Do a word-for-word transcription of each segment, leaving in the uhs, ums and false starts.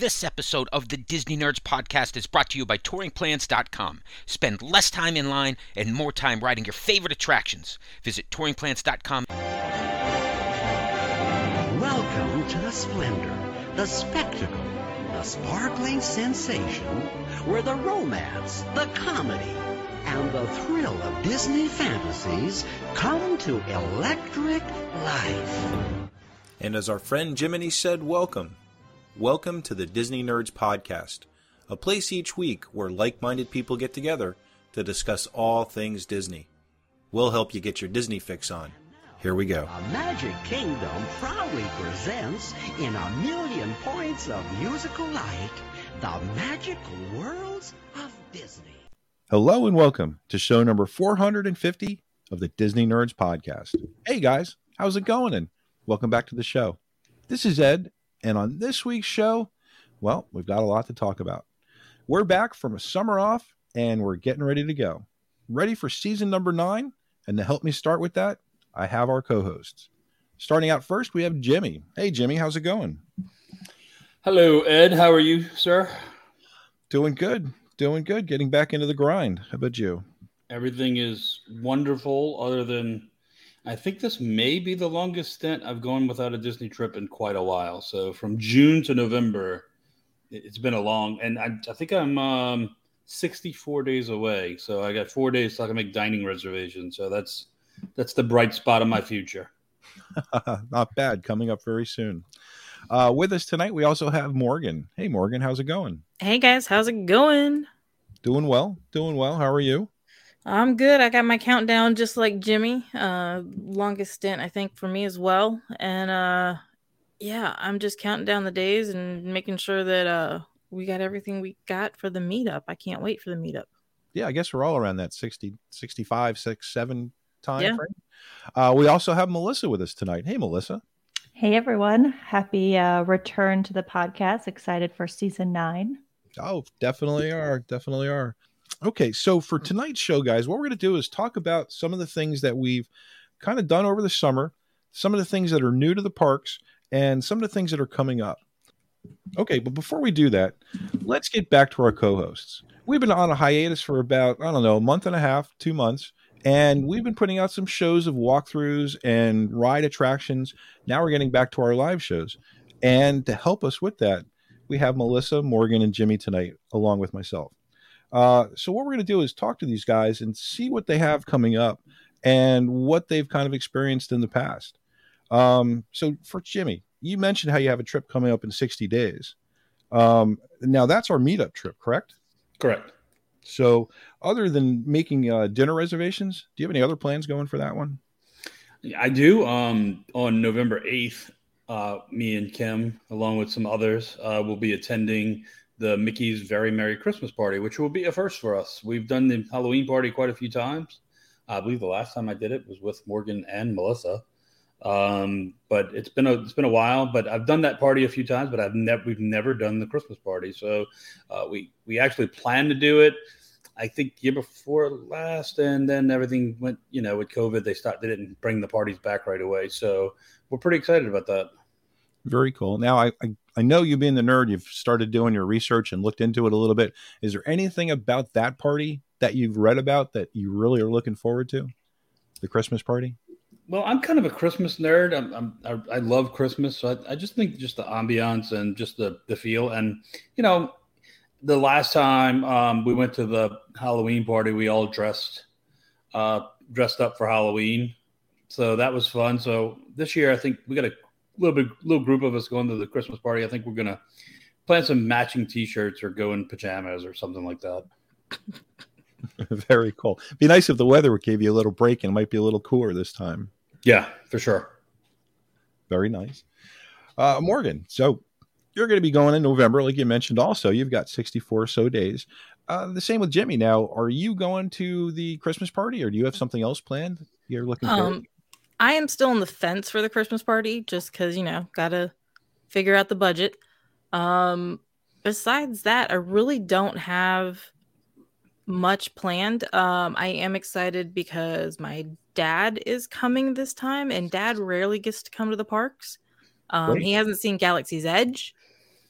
This episode of the Disney Nerds Podcast is brought to you by touring plans dot com. Spend less time in line and more time riding your favorite attractions. Visit touring plans dot com. Welcome to the splendor, the spectacle, the sparkling sensation, where the romance, the comedy, and the thrill of Disney fantasies come to electric life. And as our friend Jiminy said, welcome. Welcome to the Disney Nerds Podcast, a place each week where like-minded people get together to discuss all things Disney. We'll help you get your Disney fix on. Here we go. A Magic Kingdom proudly presents, in a million points of musical light, the magical worlds of Disney. Hello and welcome to show number four hundred fifty of the Disney Nerds Podcast. Hey guys, how's it going? And welcome back to the show. This is Ed, and on this week's show, well, we've got a lot to talk about. We're back from a summer off, and we're getting ready to go. Ready for season number nine? And to help me start with that, I have our co-hosts. Starting out first, we have Jimmy. Hey, Jimmy, how's it going? Hello, Ed. How are you, sir? Doing good. Doing good. Getting back into the grind. How about you? Everything is wonderful, other than I think this may be the longest stint I've gone without a Disney trip in quite a while. So from June to November, it's been a long, and I, I think I'm um, sixty-four days away. So I got four days so I can make dining reservations. So that's that's the bright spot of my future. Not bad. Coming up very soon. Uh, with us tonight, we also have Morgan. Hey, Morgan, how's it going? Hey, guys. How's it going? Doing well. Doing well. How are you? I'm good. I got my countdown just like Jimmy. Uh, longest stint, I think, for me as well. And uh, yeah, I'm just counting down the days and making sure that uh, we got everything we got for the meetup. I can't wait for the meetup. Yeah, I guess we're all around that sixty, sixty-five, six, seven time Yeah. frame. Uh, we also have Melissa with us tonight. Hey, Melissa. Hey, everyone. Happy uh, return to the podcast. Excited for season nine. Oh, definitely are. Definitely are. Okay, so for tonight's show, guys, what we're going to do is talk about some of the things that we've kind of done over the summer, some of the things that are new to the parks, and some of the things that are coming up. Okay, but before we do that, let's get back to our co-hosts. We've been on a hiatus for about, I don't know, a month and a half, two months, and we've been putting out some shows of walkthroughs and ride attractions. Now we're getting back to our live shows. And to help us with that, we have Melissa, Morgan, and Jimmy tonight, along with myself. Uh, so what we're going to do is talk to these guys and see what they have coming up and what they've kind of experienced in the past. Um, so for Jimmy, you mentioned how you have a trip coming up in sixty days. Um, now that's our meetup trip, correct? Correct. So other than making uh, dinner reservations, do you have any other plans going for that one? I do. Um, on November eighth, uh, me and Kim, along with some others, uh, will be attending the Mickey's Very Merry Christmas Party, which will be a first for us. We've done the Halloween party quite a few times. I believe the last time I did it was with Morgan and Melissa. Um, but it's been a it's been a while. But I've done that party a few times, but I've never we've never done the Christmas party. So uh, we we actually planned to do it, I think, year before last, and then everything went, you know, with COVID, they stopped. They didn't bring the parties back right away. So we're pretty excited about that. Very cool. Now, I, I I know you being the nerd, you've started doing your research and looked into it a little bit. Is there anything about that party that you've read about that you really are looking forward to? The Christmas party? Well, I'm kind of a Christmas nerd. I'm, I'm I, I love Christmas. So I, I just think just the ambiance and just the, the feel. And, you know, the last time um, we went to the Halloween party, we all dressed, uh, dressed up for Halloween. So that was fun. So this year, I think we got a little bit, little group of us going to the Christmas party. I think we're going to plan some matching t-shirts or go in pajamas or something like that. Very cool. Be nice if the weather gave you a little break and it might be a little cooler this time. Yeah, for sure. Very nice. Uh, Morgan, so you're going to be going in November, like you mentioned also. You've got sixty-four or so days. Uh, the same with Jimmy. Now, are you going to the Christmas party or do you have something else planned you're looking forward Um, to? I am still on the fence for the Christmas party just because, you know, got to figure out the budget. Um, besides that, I really don't have much planned. Um, I am excited because my dad is coming this time, and Dad rarely gets to come to the parks. Um, Great. he hasn't seen Galaxy's Edge,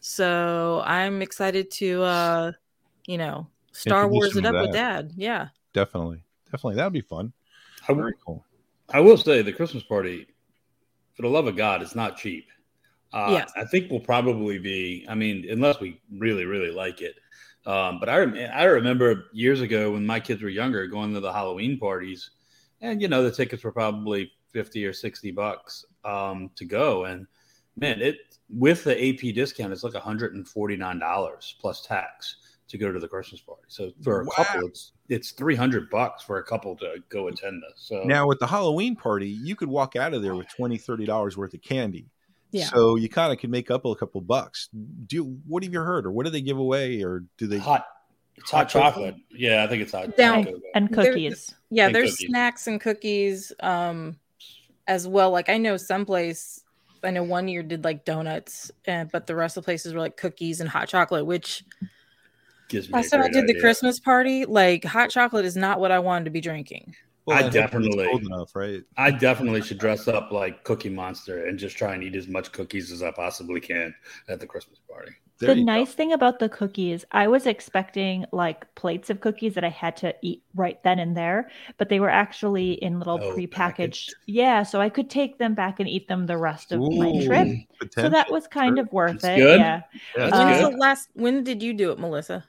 So I'm excited to, uh, you know, Star Introduce Wars him it to up with that. Dad. Yeah. Definitely. Definitely. That'd be fun. I, Very cool. I will say the Christmas party, for the love of God, it's not cheap. Uh, Yes. I think we'll probably be, I mean, unless we really, really like it. Um, but I, rem- I remember years ago when my kids were younger going to the Halloween parties, and, you know, the tickets were probably fifty or sixty bucks um, to go. And, man, it with the A P discount, it's like one hundred forty-nine dollars plus tax to go to the Christmas party. So for a Wow. couple, it's it's three hundred bucks for a couple to go attend this. So Now, with the Halloween party, you could walk out of there with twenty dollars, thirty dollars worth of candy. Yeah. So you kind of can make up a couple bucks. Do you, what have you heard, or what do they give away, or do they? hot, it's hot, Hot chocolate. Yeah, I think it's hot Down- chocolate. And There- cookies. Yeah, And there's cookies. snacks and cookies um, as well. Like I know someplace, I know one year did like donuts, uh, but the rest of the places were like cookies and hot chocolate, which Gives me a last time I great did the idea. Christmas party, like hot chocolate is not what I wanted to be drinking. Well, I hope it's definitely- cold enough, right? I definitely should dress up like Cookie Monster and just try and eat as much cookies as I possibly can at the Christmas party. There The you go. nice thing about the cookies, I was expecting like plates of cookies that I had to eat right then and there, but they were actually in little Oh, prepackaged. packaged. Yeah, so I could take them back and eat them the rest of my Ooh, trip. So potential. that was kind of worth That's it. good. Yeah. Yeah, When's that's Uh, good. the last? When did you do it, Melissa?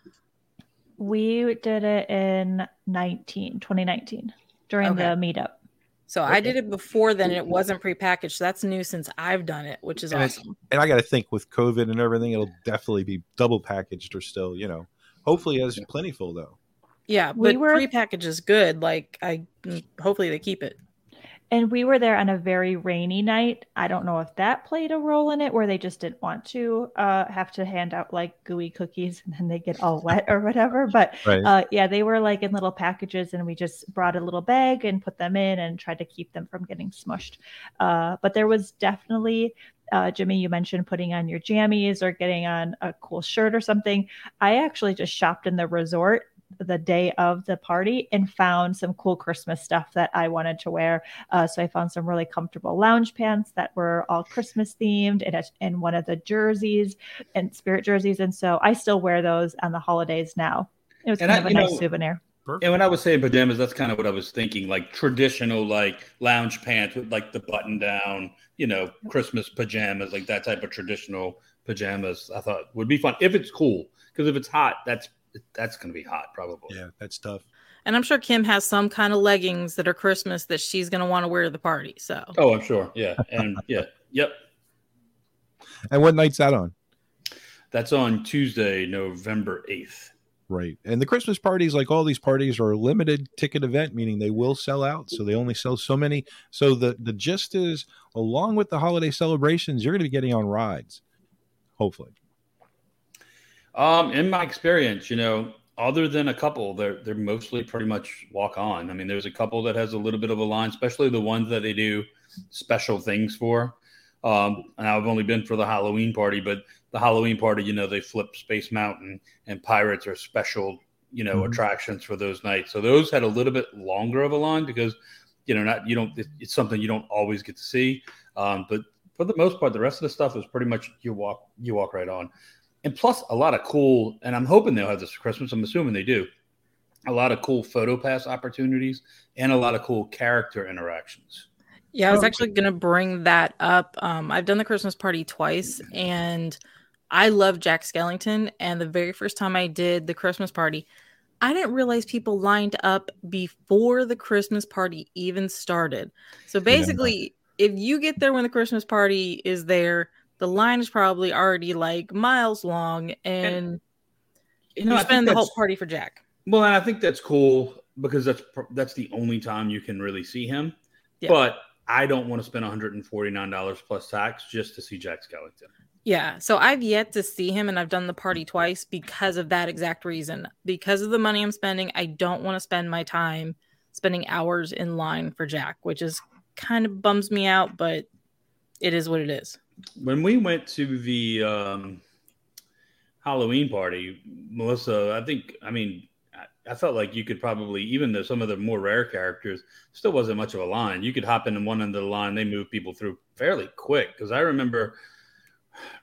We did it in nineteen, twenty nineteen during Okay. the meetup. So I did it before then. And it wasn't prepackaged. So that's new since I've done it, which is And it's- awesome. And I got to think with COVID and everything, it'll definitely be double packaged or still, you know, hopefully as plentiful though. Yeah, We but were- prepackaged is good. Like I, hopefully they keep it. And we were there on a very rainy night. I don't know if that played a role in it, where they just didn't want to uh, have to hand out like gooey cookies and then they get all wet or whatever. But Right. uh, yeah, they were like in little packages, and we just brought a little bag and put them in and tried to keep them from getting smushed. Uh, but there was definitely, uh, Jimmy, you mentioned putting on your jammies or getting on a cool shirt or something. I actually just shopped in the resort the day of the party and found some cool Christmas stuff that I wanted to wear. Uh, so I found some really comfortable lounge pants that were all Christmas themed, and, a- and one of the jerseys and spirit jerseys. And so I still wear those on the holidays now. It was And kind I- of a you nice know, souvenir. And when I was saying pajamas, that's kind of what I was thinking, like traditional, like lounge pants with like the button down, you know, Christmas pajamas, like that type of traditional pajamas. I thought would be fun if it's cool, because if it's hot, that's that's going to be hot probably. Yeah, that's tough. And I'm sure Kim has some kind of leggings that are Christmas that she's going to want to wear to the party. So Oh, I'm sure. Yeah, and yeah, yep. And what night's that on? That's on Tuesday, November eighth. Right. And the Christmas parties, like all these parties, are a limited ticket event, meaning they will sell out. So they only sell so many. So the, the gist is, along with the holiday celebrations, you're going to be getting on rides, hopefully. Um, in my experience, you know, other than a couple, they're they're mostly pretty much walk on. I mean, there's a couple that has a little bit of a line, especially the ones that they do special things for. Um, and I've only been for the Halloween party, but the Halloween party, you know, they flip Space Mountain and Pirates are special, you know, Mhm. attractions for those nights. So those had a little bit longer of a line because, you know, not you don't it- it's something you don't always get to see. Um, but for the most part, the rest of the stuff is pretty much you walk you walk right on. And plus a lot of cool, and I'm hoping they'll have this for Christmas. I'm assuming they do. A lot of cool photo pass opportunities and a lot of cool character interactions. yeah, I was Oh, actually going to bring that up. Um, I've done the Christmas party twice, and I love Jack Skellington. And the very first time I did the Christmas party, I didn't realize people lined up before the Christmas party even started. So basically, if you get there when the Christmas party is there, the line is probably already like miles long, and You know, you I think spend the whole that's- party for Jack. Well, and I think that's cool because that's pr- that's the only time you can really see him. Yeah. But I don't want to spend one hundred forty-nine dollars plus tax just to see Jack Skellington. Yeah, so I've yet to see him, and I've done the party twice because of that exact reason. Because of the money I'm spending, I don't want to spend my time spending hours in line for Jack, which is kind of bums me out, but it is what it is. When we went to the um, Halloween party, Melissa, I think, I mean, I, I felt like you could probably, even though some of the more rare characters, still wasn't much of a line. You could hop in one end of the line, they move people through fairly quick. Because I remember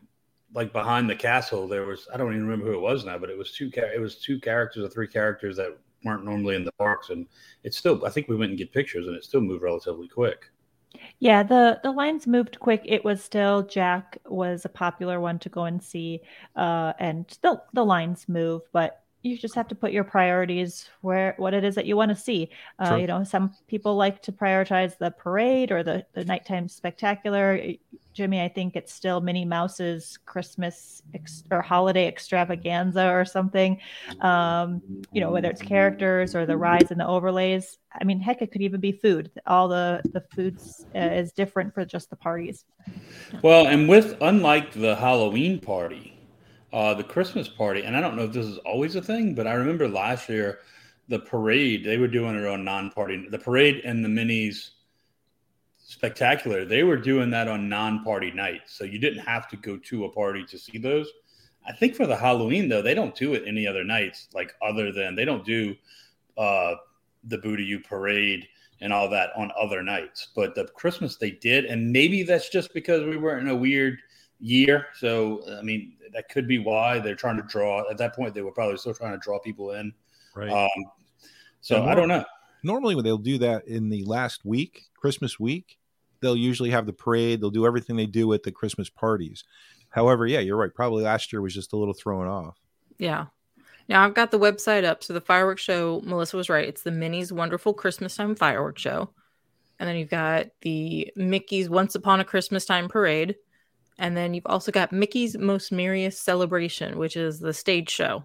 like behind the castle, there was, I don't even remember who it was now, but it was two, it was two characters or three characters that weren't normally in the parks. And it's still, I think we went and get pictures and it still moved relatively quick. Yeah, the the lines moved quick. It was still Jack was a popular one to go and see, uh, and the the lines move, but you just have to put your priorities where what it is that you want to see. Uh, Sure. You know, some people like to prioritize the parade or the the nighttime spectacular. Jimmy, I think it's still Minnie Mouse's Christmas ex- or holiday extravaganza or something. Um, you know, whether it's characters or the rides and the overlays. I mean, heck, it could even be food. All the the foods uh, is different for just the parties. Well, and with, unlike the Halloween party, uh, the Christmas party, and I don't know if this is always a thing, but I remember last year, the parade, they were doing it on non-party, the parade and the minis spectacular, they were doing that on non-party nights. So you didn't have to go to a party to see those. I think for the Halloween, though, they don't do it any other nights, like other than, they don't do uh, the Boo-to-You parade and all that on other nights. But the Christmas they did, and maybe that's just because we were in a weird year. So, I mean, that could be why they're trying to draw. At that point, they were probably still trying to draw people in. Right. Um, so And I don't know. Normally when they'll do that in the last week, Christmas week, they'll usually have the parade. They'll do everything they do at the Christmas parties. However, yeah, you're right. Probably last year was just a little thrown off. Yeah. Now I've got the website up. So the fireworks show, Melissa was right. It's the Minnie's Wonderful Christmas Time Fireworks Show. And then you've got the Mickey's Once Upon a Christmas Time Parade. And then you've also got Mickey's Most Merriest Celebration, which is the stage show.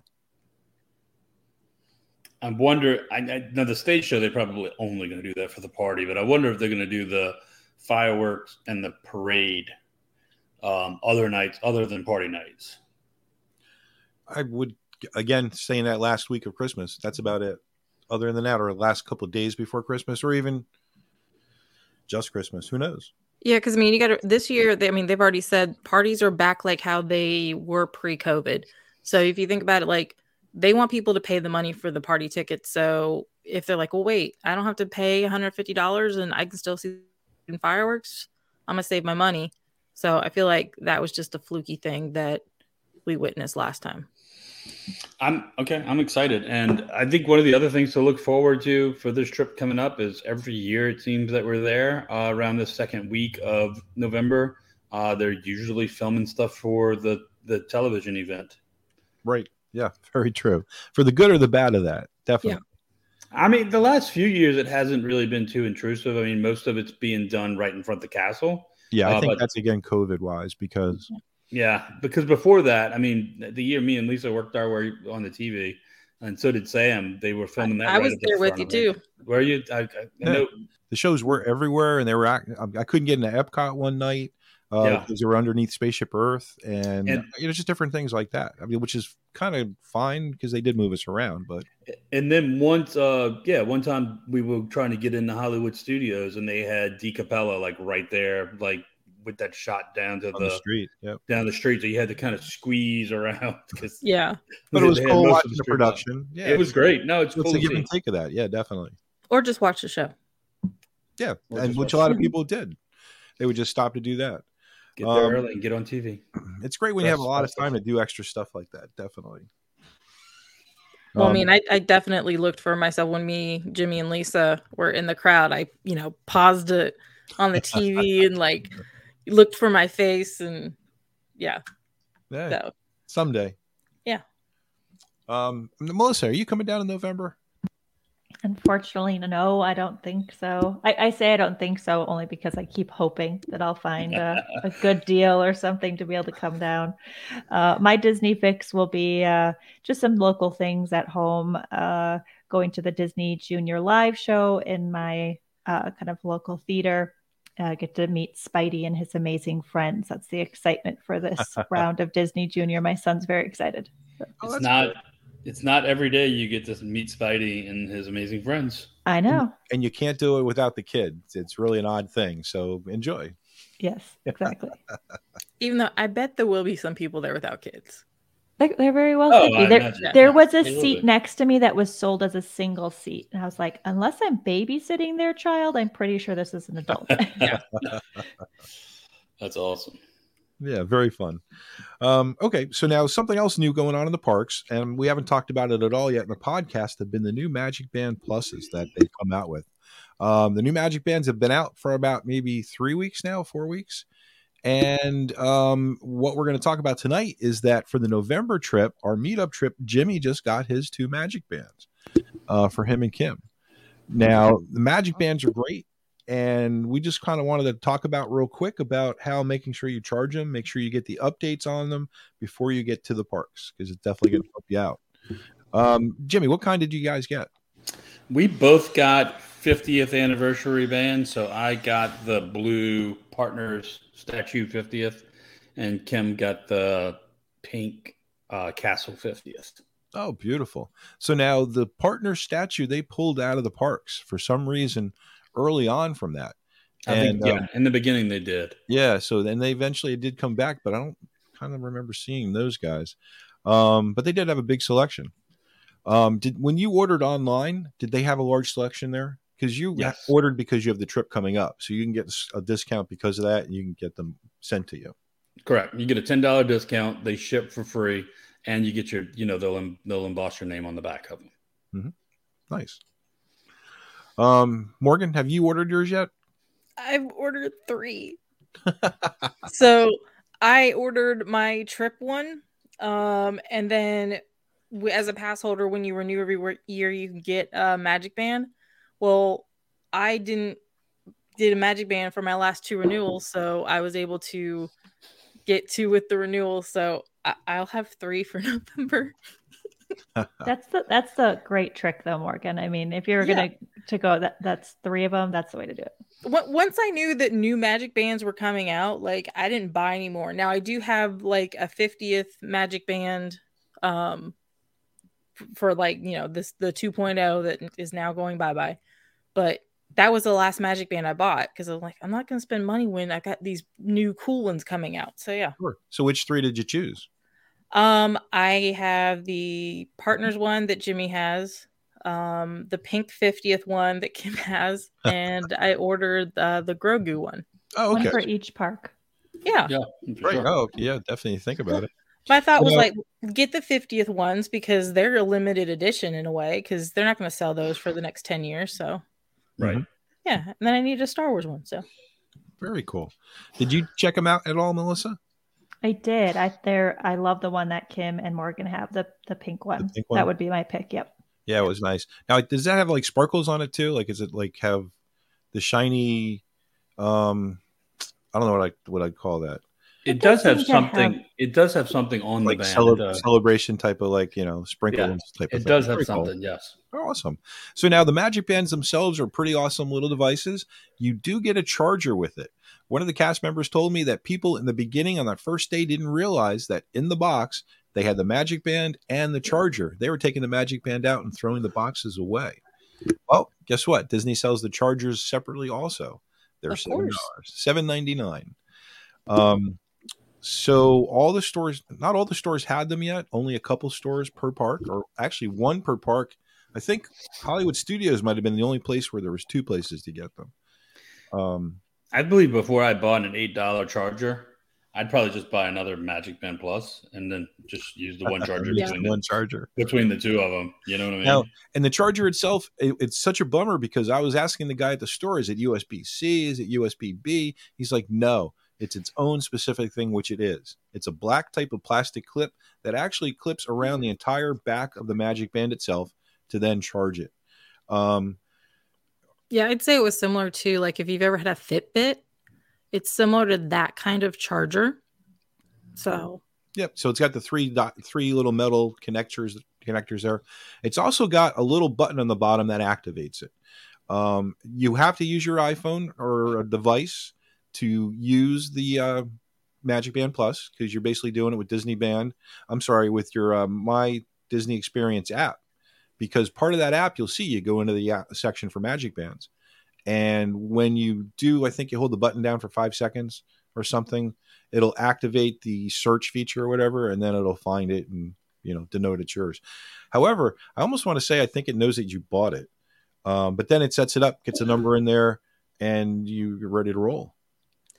I wonder, I, I know the stage show, they're probably only going to do that for the party, but I wonder if they're going to do the fireworks and the parade um, other nights other than party nights. I would, again, saying that last week of Christmas, that's about it. Other than that, or last couple of days before Christmas, or even just Christmas. Who knows? Yeah, because I mean, you got to this year. They, I mean, they've already said parties are back like how they were pre-COVID. So if you think about it, like they want people to pay the money for the party tickets. So if they're like, well, wait, I don't have to pay one hundred fifty dollars and I can still see fireworks, I'm gonna save my money. So I feel like that was just a fluky thing that we witnessed last time. I'm okay. I'm excited. And I think one of the other things to look forward to for this trip coming up is every year it seems that we're there uh, around the second week of November. Uh, they're usually filming stuff for the, the television event. Right. Yeah, very true. For the good or the bad of that, definitely. Yeah. I mean, the last few years, it hasn't really been too intrusive. I mean, most of it's being done right in front of the castle. Yeah, I uh, think but- that's, again, COVID-wise, because... Yeah, because before that, I mean, the year me and Lisa worked our way on the T V, and so did Sam. They were filming that. I right was at the there with front you of it. too. Were you? I, I, I Yeah. know. The shows were everywhere, and they were. act- I couldn't get into Epcot one night uh, Yeah. because they were underneath Spaceship Earth, and, And- you know, just different things like that. I mean, which is kind of fine because they did move us around. But And then once, uh, yeah, one time we were trying to get into Hollywood Studios, and they had Di Capella like right there, like with that shot down to on the, the street, yep. down the street, so you had to kind of squeeze around because. Yeah. But it was they had cool most of watching the street production. Yeah, It was great. No, it's It's cool a to give see. and take of that. Yeah, definitely. Or just watch the show. Yeah, Or and just which a watch lot of it. people did. They would just stop to do that. Get there Um, early and get on T V. It's great when you have a That's- lot of that's time to do extra stuff like that. Definitely. Well, I Um, mean, I, I definitely looked for myself when me, Jimmy, and Lisa were in the crowd. I, you know, paused it on the T V and like looked for my face, and yeah, yeah, so someday. Yeah. Um, Melissa, are you coming down in November? Unfortunately, no, I don't think so. I, I say I don't think so only because I keep hoping that I'll find a, a good deal or something to be able to come down. Uh, my Disney fix will be uh, just some local things at home, uh, going to the Disney Junior Live show in my uh, kind of local theater. Uh, get to meet Spidey and his amazing friends. That's the excitement for this round of Disney Junior. My son's very excited. Oh, It's that's not. good. It's not every day you get to meet Spidey and his amazing friends. I know. And you can't do it without the kids. It's really an odd thing. So enjoy. Yes, exactly. even though I bet there will be some people there without kids. They there very well Oh, could be. I There, imagine. there Yeah, was a they will seat be. next to me that was sold as a single seat. And I was like, unless I'm babysitting their child, I'm pretty sure this is an adult. Yeah. That's awesome. Yeah, very fun. Um, okay, so now something else new going on in the parks, and we haven't talked about it at all yet in the podcast, have been the new Magic Band Pluses that they've come out with. Um, the new Magic Bands have been out for about maybe three weeks now, four weeks. And um, what we're going to talk about tonight is that for the November trip, our meetup trip, Jimmy just got his two Magic Bands uh, for him and Kim. Now, the Magic Bands are great. And we just kind of wanted to talk about real quick about how making sure you charge them, make sure you get the updates on them before you get to the parks, because it's definitely going to help you out. Um, Jimmy, what kind did you guys get? We both got fiftieth anniversary bands. So I got the blue Partners Statue fiftieth, and Kim got the pink uh, Castle fiftieth. Oh, beautiful. So now the Partner Statue, they pulled out of the parks for some reason early on from that. I and, think, yeah, um, in the beginning they did. Yeah, so then they eventually did come back, but I don't kind of remember seeing those guys. Um, but they did have a big selection. Um, did when you ordered online, did they have a large selection there? Because you Yes. ordered because you have the trip coming up, so you can get a discount because of that, and you can get them sent to you. Correct. You get a ten dollars discount. They ship for free, and you get your, you know, they'll they'll emboss your name on the back of them. Mm-hmm. Nice. Um, Morgan, have you ordered yours yet? I've ordered three. So I ordered my trip one. Um, and then w- as a pass holder, when you renew every wor- year, you can get a Magic Band. Well, I didn't did a Magic Band for my last two renewals, so I was able to get two with the renewal. So I- I'll have three for November. That's the that's the great trick though, Morgan. I mean, if you're Yeah. gonna to go, that that's three of them. That's the way to do it. Wa- Once I knew that new Magic Bands were coming out, like I didn't buy any more. Now I do have like a fiftieth Magic Band, um, f- for like you know this the two point oh that is now going bye bye, but that was the last Magic Band I bought because I'm like I'm not gonna spend money when I got these new cool ones coming out. So yeah. Sure. So which three did you choose? Um, I have the Partners one that Jimmy has, um, the pink fiftieth one that Kim has, and I ordered uh, the Grogu one. Oh, One okay. for each park. Yeah. Yeah, for Right. sure. Oh, yeah, definitely think about it. My thought was Yeah. like, get the fiftieth ones because they're a limited edition in a way because they're not going to sell those for the next ten years. So, Right. yeah. And then I need a Star Wars one. So, Very cool. Did you check them out at all, Melissa? I did. I there. I love the one that Kim and Morgan have. The the pink one. pink one? That would be my pick. Yep. Yeah, it was nice. Now, does that have like sparkles on it too? Like, is it like have the shiny? Um, I don't know what I what I'd call that. It, It does does have seem to something. have- It does have something on Like the band. cele- it does, celebration type of like you know sprinkles Yeah, type of it thing. does have Very cool. something. Yes. Awesome. So now the Magic Bands themselves are pretty awesome little devices. You do get a charger with it. One of the cast members told me that people in the beginning on that first day didn't realize that in the box they had the Magic Band and the charger. They were taking the Magic Band out and throwing the boxes away. Well, guess what? Disney sells the chargers separately also. They're Of seven course. dollars, seven ninety-nine. Um, so all the stores, not all the stores had them yet. Only a couple stores per park, or actually one per park. I think Hollywood Studios might have been the only place where there was two places to get them. Um, I believe before I bought an eight dollar charger, I'd probably just buy another Magic Band Plus and then just use the one charger Yeah. between, one the, charger. between the two of them. You know what I mean? Now, and the charger itself, it, it's such a bummer because I was asking the guy at the store, is it U S B C? Is it U S B B? He's like, no, it's its own specific thing, which it is. It's a black type of plastic clip that actually clips around the entire back of the Magic Band itself to then charge it. Um, yeah, I'd say it was similar to like if you've ever had a Fitbit, it's similar to that kind of charger. So, Yep. So it's got the three dot three little metal connectors connectors there. It's also got a little button on the bottom that activates it. Um, you have to use your iPhone or a device to use the uh, Magic Band Plus because you're basically doing it with Disney Band. I'm sorry, with your uh, My Disney Experience app. Because part of that app, you'll see you go into the app section for Magic Bands, and when you do, I think you hold the button down for five seconds or something. It'll activate the search feature or whatever, and then it'll find it and, you know, denote it's yours. However, I almost want to say I think it knows that you bought it. Um, but then it sets it up, gets a number in there, and you're ready to roll.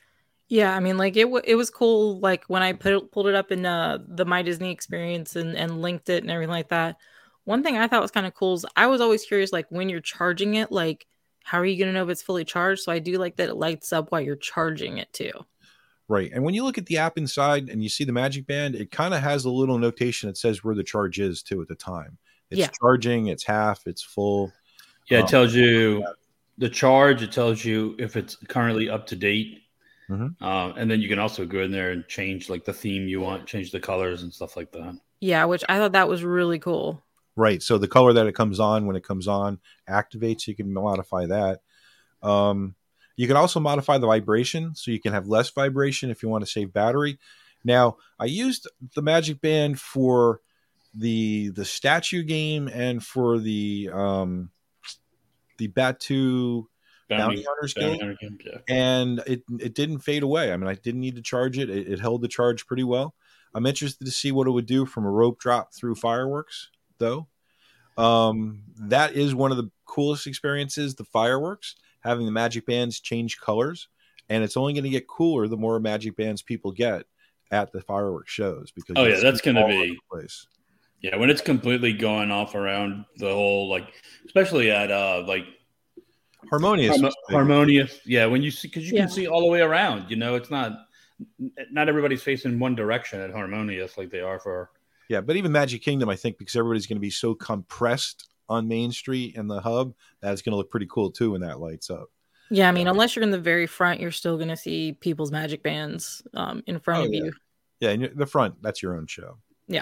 Yeah, I mean, like it. W- it was cool. Like when I put it, pulled it up in uh, the My Disney Experience and and linked it and everything like that. One thing I thought was kind of cool is I was always curious, like when you're charging it, like how are you gonna know if it's fully charged? So I do like that it lights up while you're charging it too. Right. And when you look at the app inside and you see the Magic Band, it kind of has a little notation that says where the charge is too at the time. It's Yeah. charging, it's half, it's full. Yeah, it Um, tells you the charge. It tells you if it's currently up to date. Mhm. Uh, and then you can also go in there and change like the theme you want, change the colors and stuff like that. Yeah, which I thought that was really cool. Right. So the color that it comes on when it comes on activates. You can modify that. Um, you can also modify the vibration, so you can have less vibration if you want to save battery. Now, I used the Magic Band for the the statue game and for the um, the Batu Bounty Hunters Bounty Guild, Hunter Guild, yeah. and it it didn't fade away. I mean, I didn't need to charge it. It, it held the charge pretty well. I'm interested to see what it would do from a rope drop through fireworks, though. Um, that is one of the coolest experiences, the fireworks, having the Magic Bands change colors. And it's only going to get cooler the more Magic Bands people get at the fireworks shows. Because Oh, you'll yeah, that's see going to all be- over the place. Yeah, when it's completely going off around the whole, like, especially at uh like Harmonious. Harmo- was big. harmonious. Yeah, when you see, because you Yeah. can see all the way around. You know, it's not not everybody's facing one direction at Harmonious like they are for. Yeah, but even Magic Kingdom, I think, because everybody's going to be so compressed on Main Street and the hub, that's going to look pretty cool too when that lights up. Yeah, I mean, unless you're in the very front, you're still going to see people's Magic Bands um, in front Oh, of yeah. you. Yeah, and the front, that's your own show. Yeah.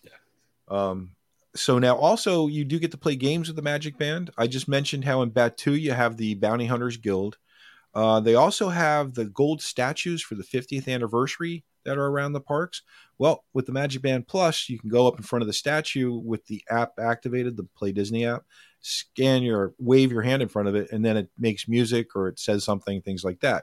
Um, so now also you do get to play games with the Magic Band. I just mentioned how in Batu you have the Bounty Hunters Guild. Uh, they also have the gold statues for the fiftieth anniversary that are around the parks. Well, with the Magic Band Plus, you can go up in front of the statue with the app activated, the Play Disney app, scan your, wave your hand in front of it, and then it makes music or it says something, things like that.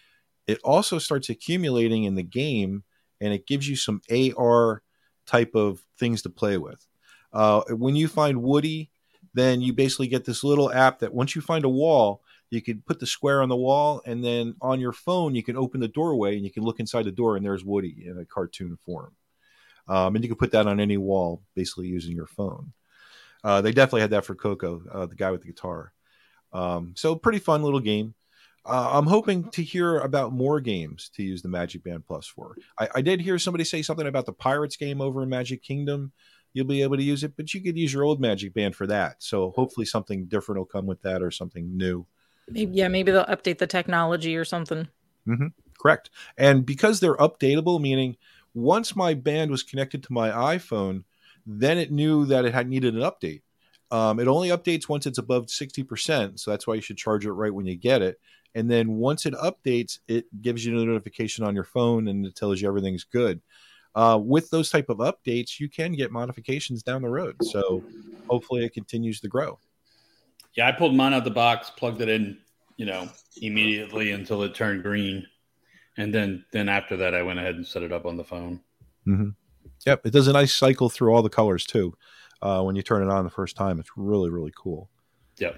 It also starts accumulating in the game, and it gives you some A R type of things to play with. Uh, when you find Woody, then you basically get this little app that once you find a wall, you can put the square on the wall, and then on your phone, you can open the doorway and you can look inside the door, and there's Woody in a cartoon form. Um, and you can put that on any wall, basically using your phone. Uh, they definitely had that for Coco, uh, the guy with the guitar. Um, so pretty fun little game. Uh, I'm hoping to hear about more games to use the Magic Band Plus for. I, I did hear somebody say something about the Pirates game over in Magic Kingdom. You'll be able to use it, but you could use your old Magic Band for that. So hopefully something different will come with that or something new. Maybe, yeah, maybe they'll update the technology or something. Mm-hmm. Correct. And because they're updatable, meaning once my band was connected to my iPhone, then it knew that it had needed an update. Um, it only updates once it's above sixty percent. So that's why you should charge it right when you get it. And then once it updates, it gives you a notification on your phone and it tells you everything's good. Uh, with those type of updates, you can get modifications down the road. So hopefully it continues to grow. Yeah, I pulled mine out the box, plugged it in, you know, immediately until it turned green, and then then after that, I went ahead and set it up on the phone. Mm-hmm. Yep, it does a nice cycle through all the colors too. Uh, when you turn it on the first time, it's really really cool. Yep.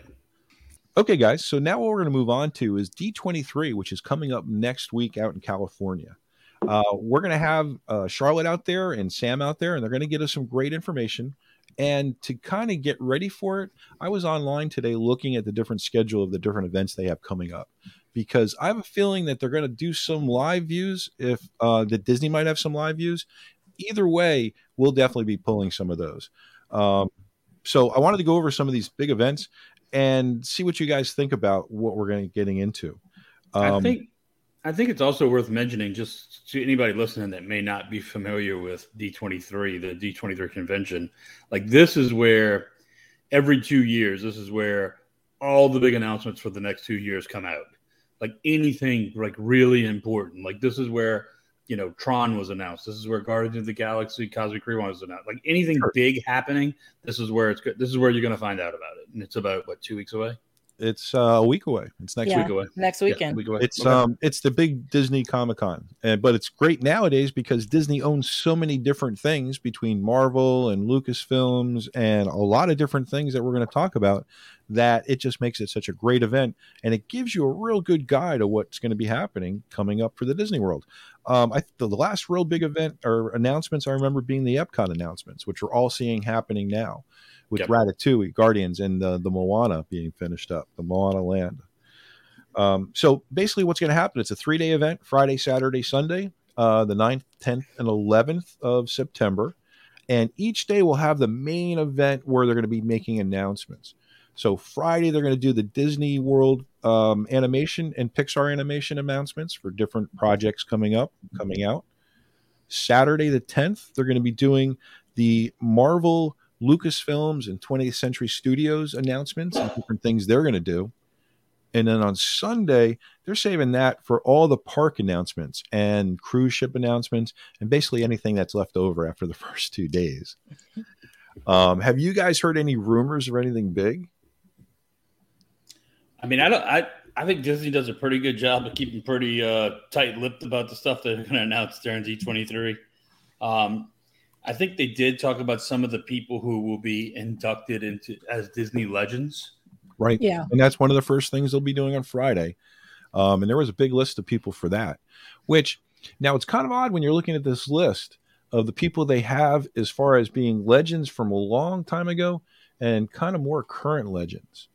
Okay, guys. So now what we're going to move on to is D twenty-three, which is coming up next week out in California. Uh, we're going to have uh, Charlotte out there and Sam out there, and they're going to get us some great information. And to kind of get ready for it, I was online today looking at the different schedule of the different events they have coming up, because I have a feeling that they're going to do some live views. If uh, that Disney might have some live views. Either way, we'll definitely be pulling some of those. Um, so I wanted to go over some of these big events and see what you guys think about what we're going to be getting into. Um, I think I think it's also worth mentioning, just to anybody listening that may not be familiar with D twenty-three, the D twenty-three convention. Like, this is where every two years, this is where all the big announcements for the next two years come out. Like anything like really important. Like, this is where, you know, Tron was announced. This is where Guardians of the Galaxy Cosmic Rewind was announced. Like anything Sure. big happening, this is where it's good. This is where you're going to find out about it. And it's about, what, two weeks away? It's uh, a week away. It's next Yeah. week. Week away. Next Yeah, weekend. week away. It's Okay. um it's the big Disney Comic Con, and but it's great nowadays because Disney owns so many different things between Marvel and Lucasfilms and a lot of different things that we're going to talk about, that it just makes it such a great event, and it gives you a real good guide of what's going to be happening coming up for the Disney World. Um, I the, the last real big event or announcements I remember being the Epcot announcements, which we're all seeing happening now, with Yep. Ratatouille, Guardians, and the the Moana being finished up, the Moana Land. Um, so basically what's going to happen, it's a three-day event, Friday, Saturday, Sunday, uh, the ninth, tenth, and eleventh of September. And each day will have the main event where they're going to be making announcements. So Friday, they're going to do the Disney World um, animation and Pixar animation announcements for different projects coming up, coming out. Saturday the tenth, they're going to be doing the Marvel, Lucasfilms, and twentieth Century Studios announcements and different things they're going to do. And then on Sunday, they're saving that for all the park announcements and cruise ship announcements and basically anything that's left over after the first two days. Um, have you guys heard any rumors of anything big? I mean, I don't. I I think Disney does a pretty good job of keeping pretty uh, tight-lipped about the stuff they're going to announce during D twenty-three. Um, I think they did talk about some of the people who will be inducted into as Disney legends. Right. Yeah. And that's one of the first things they'll be doing on Friday. Um, and there was a big list of people for that, which now it's kind of odd when you're looking at this list of the people they have as far as being legends from a long time ago and kind of more current legends.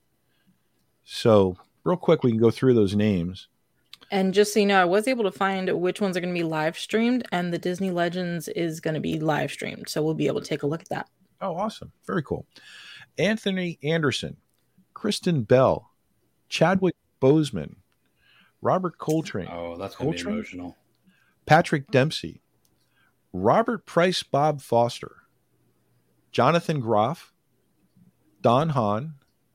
So real quick, we can go through those names. And just so you know, I was able to find which ones are going to be live streamed, and the Disney Legends is going to be live streamed. So we'll be able to take a look at that. Oh, awesome. Very cool. Anthony Anderson, Kristen Bell, Chadwick Boseman, Robert Coltrane, Oh, that's going to be Coltrane? emotional. Patrick Dempsey, Robert Price Bob Foster, Jonathan Groff, Don Hahn,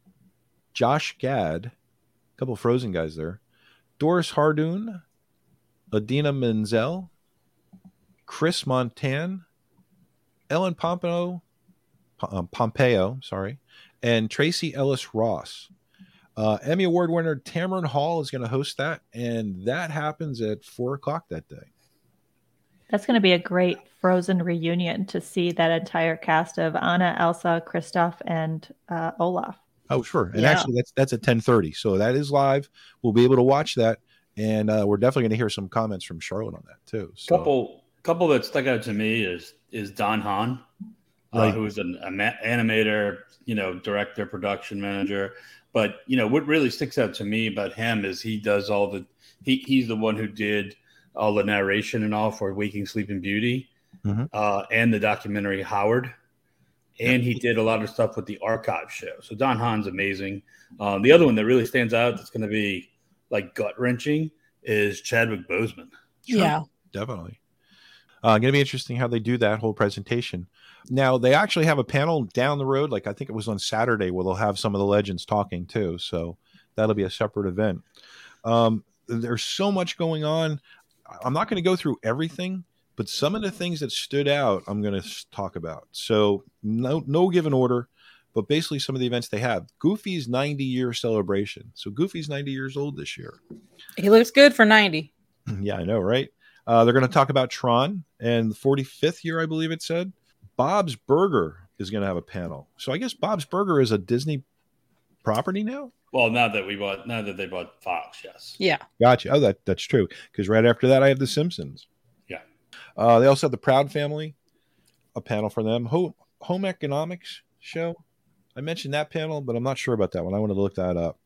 Josh Gad, a couple of Frozen guys there, Doris Hardoon, Adina Menzel, Chris Montan, Ellen Pompeo, um, Pompeo, sorry, and Tracy Ellis Ross. Uh, Emmy Award winner Tamron Hall is going to host that, and that happens at four o'clock that day. That's going to be a great Frozen reunion to see that entire cast of Anna, Elsa, Kristoff, and uh, Olaf. Oh, sure. And Yeah. actually, that's that's at ten thirty, so that is live. We'll be able to watch that, and uh, we're definitely going to hear some comments from Charlotte on that too. So. Couple couple that stuck out to me is is Don Hahn, uh, Right. who's an a ma- animator, you know, director, production manager. But you know what really sticks out to me about him is he does all the he he's the one who did all the narration and all for Waking Sleeping Beauty, Mhm. uh, and the documentary Howard. And he did a lot of stuff with the archive show. So Don Hahn's amazing. Um, the other one that really stands out that's going to be like gut wrenching is Chadwick Boseman. Sure. Yeah. Definitely. Uh, going to be interesting how they do that whole presentation. Now, they actually have a panel down the road, like I think it was on Saturday, where they'll have some of the legends talking too. So that'll be a separate event. Um, there's so much going on. I'm not going to go through everything, but some of the things that stood out, I'm going to talk about. So no, no given order, but basically some of the events they have. Goofy's ninety year celebration. So Goofy's ninety years old this year. He looks good for ninety. Yeah, I know, right? Uh, they're going to talk about Tron and the forty-fifth year, I believe it said. Bob's Burger is going to have a panel. So I guess Bob's Burger is a Disney property now? Well, now that we bought, now that they bought Fox, yes. Yeah. Gotcha. Oh, that, that's true. Because right after that, I have The Simpsons. Yeah. Uh, they also have the Proud Family, a panel for them. Home, home Economics Show. I mentioned that panel, but I'm not sure about that one. I wanted to look that up.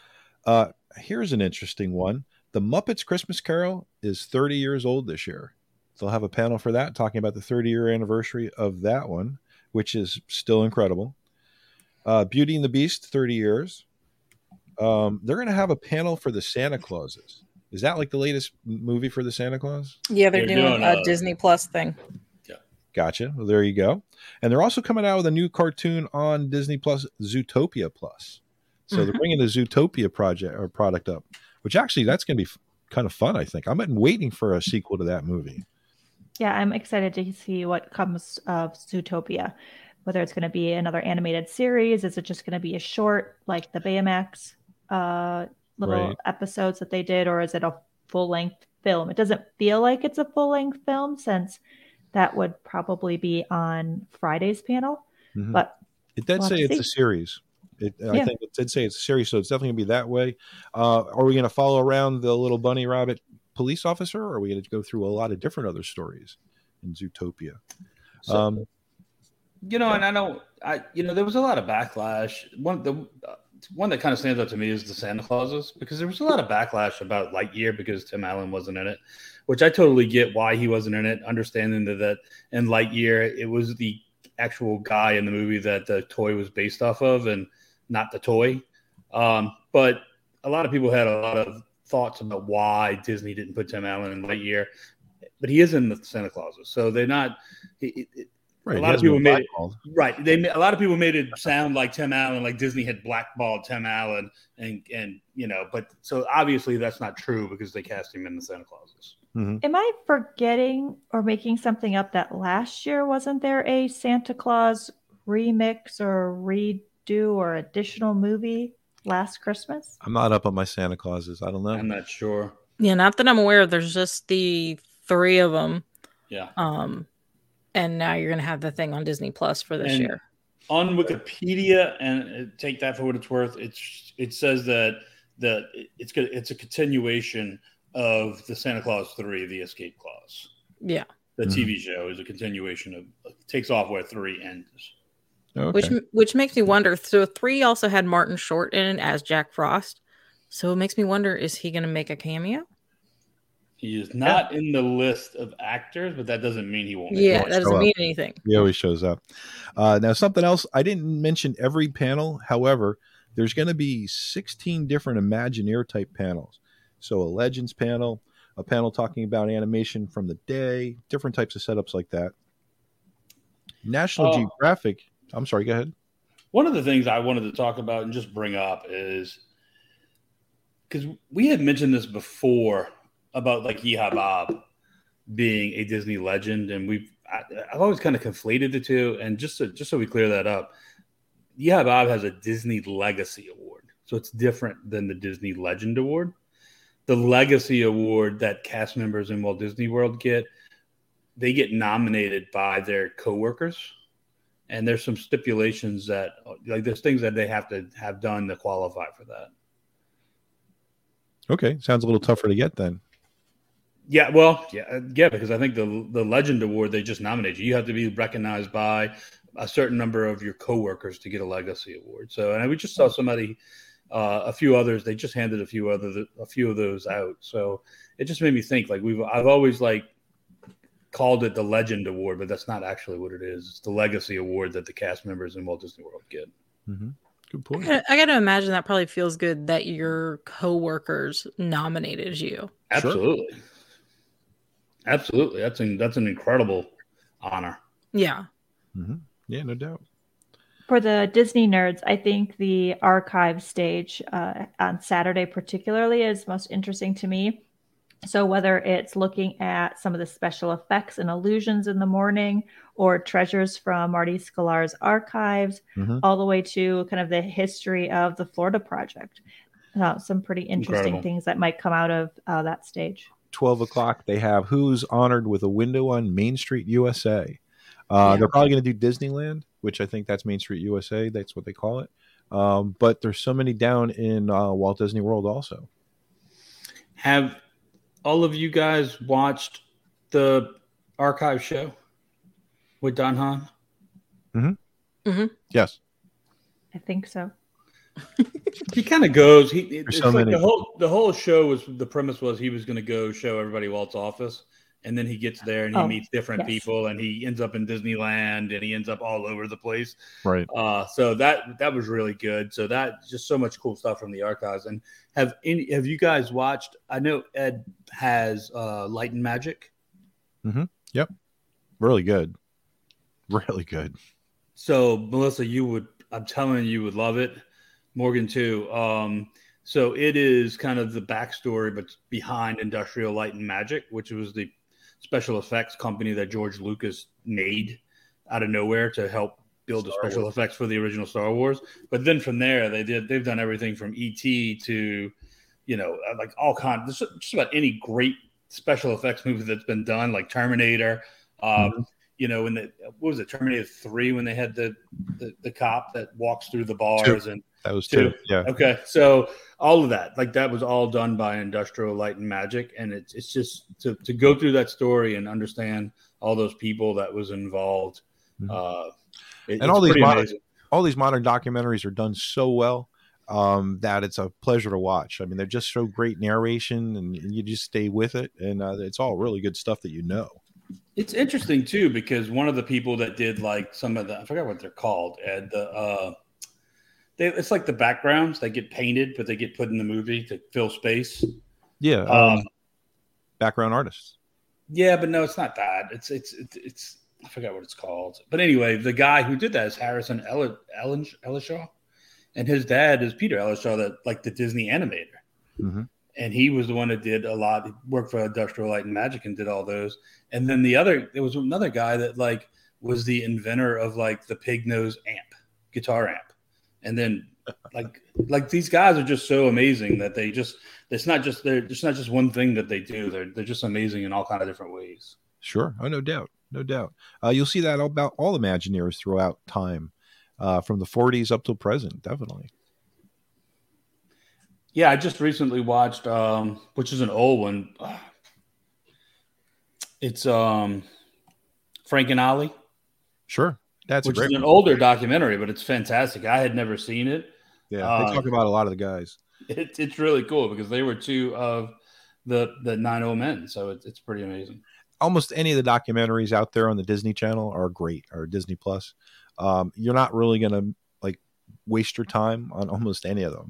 Uh, here's an interesting one. The Muppets Christmas Carol is thirty years old this year. They'll have a panel for that, talking about the thirty year anniversary of that one, which is still incredible. Uh, Beauty and the Beast, thirty years. Um, they're going to have a panel for the Santa Clauses. Is that like the latest m- movie for the Santa Claus? Yeah, they're, They're doing, doing, a uh, Disney Plus thing. Gotcha. Well, there you go. And they're also coming out with a new cartoon on Disney Plus, Zootopia Plus. So they're bringing the Zootopia project or product up, which actually that's going to be f- kind of fun. I think I'm waiting for a sequel to that movie. Yeah, I'm excited to see what comes of Zootopia. Whether it's going to be another animated series, is it just going to be a short like the Baymax uh, little Right. episodes that they did, or is it a full length film? It doesn't feel like it's a full length film since that would probably be on Friday's panel, Mhm. but It did we'll have say to it's a see. series. It, I Yeah. think it did say it's a series, so it's definitely gonna be that way. Uh, are we going to follow around the little bunny rabbit police officer, or are we going to go through a lot of different other stories in Zootopia? So, Um, you know, and I know, I you know, there was a lot of backlash. One the uh, one that kind of stands out to me is the Santa Clauses, because there was a lot of backlash about Lightyear because Tim Allen wasn't in it, which I totally get why he wasn't in it. Understanding that, that in Lightyear it was the actual guy in the movie that the toy was based off of, and not the toy. Um, but a lot of people had a lot of thoughts about why Disney didn't put Tim Allen in Lightyear, but he is in the Santa Clauses, so they're not. It, it, right. a he lot of hasn't people been made it blackballed. right. They a lot of people made it sound like Tim Allen, like Disney had blackballed Tim Allen, and and you know, but so obviously that's not true because they cast him in the Santa Clauses. Mhm. Am I forgetting or making something up that last year wasn't there a Santa Claus remix or redo or additional movie last Christmas? I'm not up on my Santa Clauses. I don't know. I'm not sure. Yeah, not that I'm aware of. There's just the three of them. Yeah. Um, and now you're going to have the thing on Disney Plus for this And year. On Wikipedia, and take that for what it's worth, it's it says that that it's good. It's a continuation of the Santa Claus three, the Escape Clause. Yeah. The Mhm. T V show is a continuation of takes off where three ends. Okay. Which which makes me wonder. So three also had Martin Short in it as Jack Frost. So it makes me wonder: is he going to make a cameo? He is not in the list of actors, but that doesn't mean he won't. make Yeah, it. won't that show doesn't up. mean anything. He always shows up. Uh, now, something else, I didn't mention every panel. However, there's going to be sixteen different Imagineer type panels. So a Legends panel, a panel talking about animation from the day, different types of setups like that. National Oh. Geographic. I'm sorry, go ahead. One of the things I wanted to talk about and just bring up is because we had mentioned this before about like Yeehaw Bob being a Disney legend, and we've I, I've always kind of conflated the two. And just so, just so we clear that up, Yeehaw Bob has a Disney Legacy Award, so it's different than the Disney Legend Award. The Legacy Award that cast members in Walt Disney World get, they get nominated by their coworkers. And there's some stipulations that, like, there's things that they have to have done to qualify for that. Okay, sounds a little tougher to get then. Yeah, well, yeah, yeah, because I think the the Legend Award they just nominated you. You have to be recognized by a certain number of your coworkers to get a Legacy Award. So, and we just saw somebody, uh, a few others. They just handed a few other a few of those out. So it just made me think. Like we've, I've always like. called it the Legend Award, but that's not actually what it is. It's the Legacy Award that the cast members in Walt Disney World get. Mm-hmm. Good point. I got to imagine that probably feels good that your coworkers nominated you. Absolutely, sure. Absolutely. That's an that's an incredible honor. Yeah. Mm-hmm. Yeah, no doubt. For the Disney nerds, I think the archive stage uh, on Saturday particularly is most interesting to me. So whether it's looking at some of the special effects and illusions in the morning or treasures from Marty Sklar's archives, mm-hmm. all the way to kind of the history of the Florida Project. Uh, some pretty interesting Incredible. things that might come out of uh, that stage. twelve o'clock, they have Who's Honored with a Window on Main Street, U S A. Uh, Yeah. They're probably going to do Disneyland, which I think that's Main Street, U S A. That's what they call it. Um, but there's so many down in uh, Walt Disney World also. Have all of you guys watched the archive show with Don Hahn? Mm-hmm. Mm-hmm. Yes. I think so. He kind of goes. He it, it's so like many. the whole the whole show was the premise was he was going to go show everybody Walt's office, and then he gets there and he Oh, meets different yes. people, and he ends up in Disneyland, and he ends up all over the place. Right. Uh, so that that was really good. So that just so much cool stuff from the archives. And have any have you guys watched? I know Ed has uh, Light and Magic. Yep. Really good. Really good. So Melissa, you would I'm telling you, you would love it. Morgan too. Um, so it is kind of the backstory, but behind Industrial Light and Magic, which was the special effects company that George Lucas made out of nowhere to help build the Star special Wars. effects for the original Star Wars. But then from there, they did they've done everything from E T to, you know, like all kinds, just about any great special effects movie that's been done, like Terminator. Um, Mm-hmm. You know, when the what was it, Terminator three, when they had the the, the cop that walks through the bars, and That was two. two. Yeah. Okay, so all of that, like that was all done by Industrial Light and Magic, and it's it's just to to go through that story and understand all those people that was involved. Mhm. Uh, it- And it's all these pretty modern, amazing. all these modern documentaries are done so well um, that it's a pleasure to watch. I mean, they're just so great narration, and, and you just stay with it, and uh, it's all really good stuff that you know. It's interesting too, because one of the people that did like some of the, I forgot what they're called, Ed, the uh, they, it's like the backgrounds that get painted, but they get put in the movie to fill space. Yeah, um, Um, background artists. Yeah, but no, it's not that. It's it's it's, it's I forgot what it's called. But anyway, the guy who did that is Harrison Ell- Ellen Ellishaw, and his dad is Peter Ellishaw, that like the Disney animator. Mm-hmm. And he was the one that did a lot. He worked for Industrial Light and Magic and did all those. And then the other, there was another guy that like was the inventor of like the pig nose amp, guitar amp. And then like like these guys are just so amazing that they just it's not just they're it's not just one thing that they do. They're they're just amazing in all kind of different ways. Sure. Oh, no doubt. No doubt. Uh, you'll see that about all Imagineers throughout time, uh, from the forties up till present. Definitely. Yeah, I just recently watched, um, which is an old one. It's um, Frank and Ollie, Sure. That's which a great is an one. older documentary, but it's fantastic. I had never seen it. Yeah. uh, They talk about a lot of the guys. It, it's really cool because they were two of the the nine old men, so it, it's pretty amazing. Almost any of the documentaries out there on the Disney Channel are great, or Disney Plus. Um, you're not really going to like waste your time on almost any of them.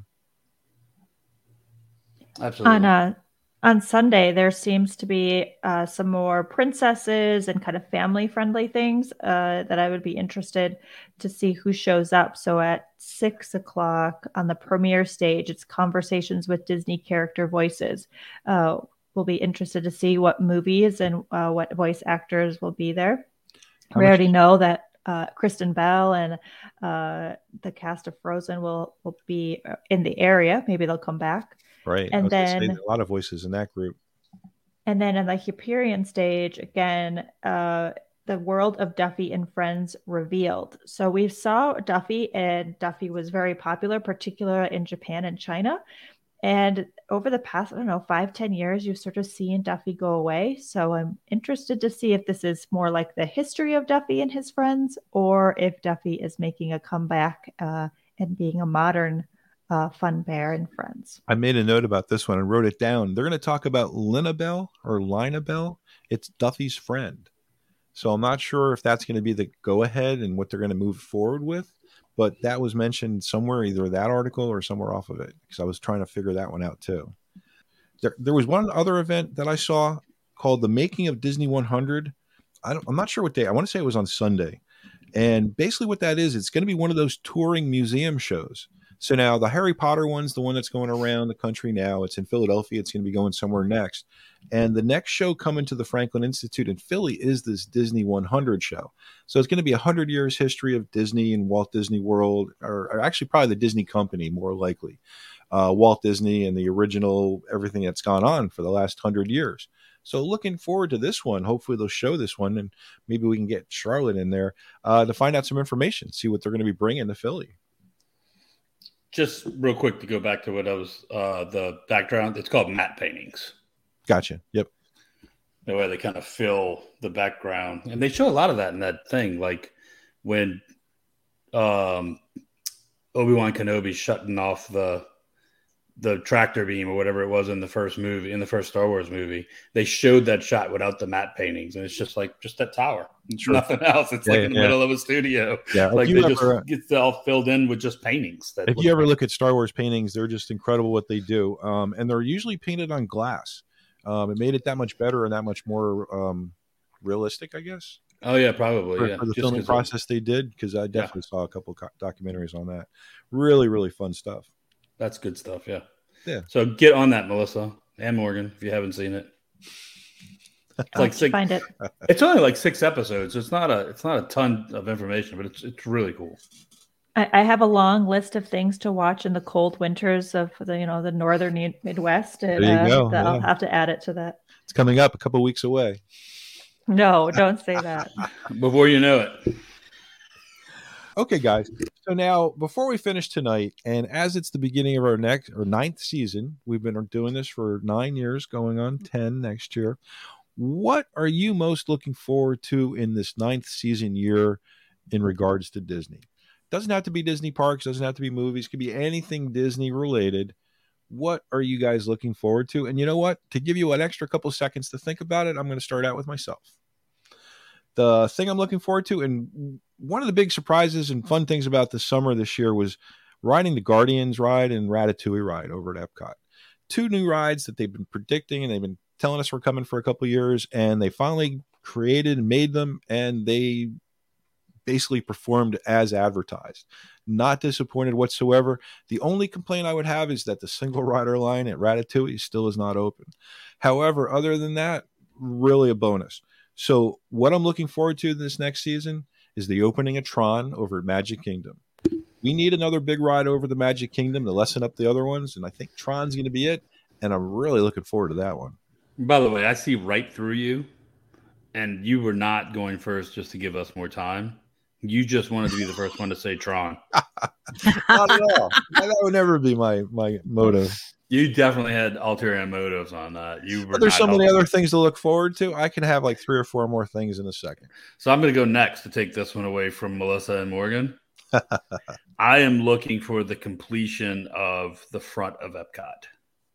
Absolutely. On uh, on Sunday, there seems to be uh, some more princesses and kind of family friendly things uh, that I would be interested to see who shows up. So at six o'clock on the premiere stage, it's Conversations with Disney Character Voices. Uh, we'll be interested to see what movies and uh, what voice actors will be there. How we much- already know that uh, Kristen Bell and uh, the cast of Frozen will, will be in the area. Maybe they'll come back. Right. And I was gonna say, then- there are a lot of voices in that group. And then on the Hyperion stage, again, uh, the world of Duffy and Friends revealed. So we saw Duffy, and Duffy was very popular, particularly in Japan and China. And over the past, I don't know, five, ten years, you've sort of seen Duffy go away. So I'm interested to see if this is more like the history of Duffy and his friends, or if Duffy is making a comeback uh, and being a modern uh, fun bear and friends. I made a note about this one and wrote it down. They're going to talk about Linabelle or Linabelle. It's Duffy's friend. So I'm not sure if that's going to be the go ahead and what they're going to move forward with, but that was mentioned somewhere, either that article or somewhere off of it, because I was trying to figure that one out too. There, there was one other event that I saw called The Making of Disney one hundred. I don't, I'm not sure what day. I want to say it was on Sunday. And basically what that is, it's going to be one of those touring museum shows. So now the Harry Potter one's the one that's going around the country now. It's in Philadelphia. It's going to be going somewhere next. And the next show coming to the Franklin Institute in Philly is this Disney one hundred show. So it's going to be one hundred years history of Disney and Walt Disney World, or, or actually probably the Disney Company, more likely. Uh, Walt Disney and the original, everything that's gone on for the last one hundred years. So looking forward to this one. Hopefully they'll show this one, and maybe we can get Charlotte in there uh, to find out some information, see what they're going to be bringing to Philly. Just real quick to go back to what I was uh, the background. It's called matte paintings. Gotcha. Yep. The way they kind of fill the background, and they show a lot of that in that thing. Like when um, Obi-Wan Kenobi shutting off the the tractor beam or whatever it was in the first movie, in the first Star Wars movie, they showed that shot without the matte paintings, and it's just like just that tower. It's Sure. nothing else. It's Yeah, like in the yeah. middle of a studio. Yeah. Like if they you just ever, get it all filled in with just paintings. That if look you ever like- look at Star Wars paintings, they're just incredible what they do. Um, and they're usually painted on glass. Um, it made it that much better and that much more um, realistic, I guess, oh yeah, probably for, yeah. for the Just filming 'cause of- process they did, because I definitely saw a couple co- documentaries on that. Really, really fun stuff. That's good stuff. Yeah. Yeah. So get on that, Melissa and Morgan, if you haven't seen it. It's like six, find it. It's only like six episodes. It's not a it's not a ton of information, but it's it's really cool. I, I have a long list of things to watch in the cold winters of the you know the northern Midwest, and There you uh, go, I'll yeah. have to add it to that. It's coming up a couple weeks away. No, don't say that. Before you know it. Okay, guys. So now, before we finish tonight, and as it's the beginning of our next or ninth season, we've been doing this for nine years, going on ten next year. What are you most looking forward to in this ninth season year in regards to Disney? Doesn't have to be Disney parks, doesn't have to be movies, could be anything Disney related. What are you guys looking forward to? And you know what? To give you an extra couple seconds to think about it, I'm going to start out with myself. The thing I'm looking forward to, and one of the big surprises and fun things about the summer this year was riding the Guardians ride and Ratatouille ride over at Epcot. Two new rides that they've been predicting and they've been telling us were coming for a couple of years, and they finally created and made them, and they basically performed as advertised. Not disappointed whatsoever. The only complaint I would have is that the single rider line at Ratatouille still is not open. However, other than that, really a bonus. So what I'm looking forward to this next season is the opening of Tron over at Magic Kingdom. We need another big ride over the Magic Kingdom to lessen up the other ones, and I think Tron's going to be it, and I'm really looking forward to that one. By the way, I see right through you, and you were not going first just to give us more time. You just wanted to be the first one to say Tron. Not at all. That would never be my my motto. You definitely had ulterior motives on that. You were But there's not so many helping. other things to look forward to. I can have like three or four more things in a second. So I'm going to go next to take this one away from Melissa and Morgan. I am looking for the completion of the front of Epcot.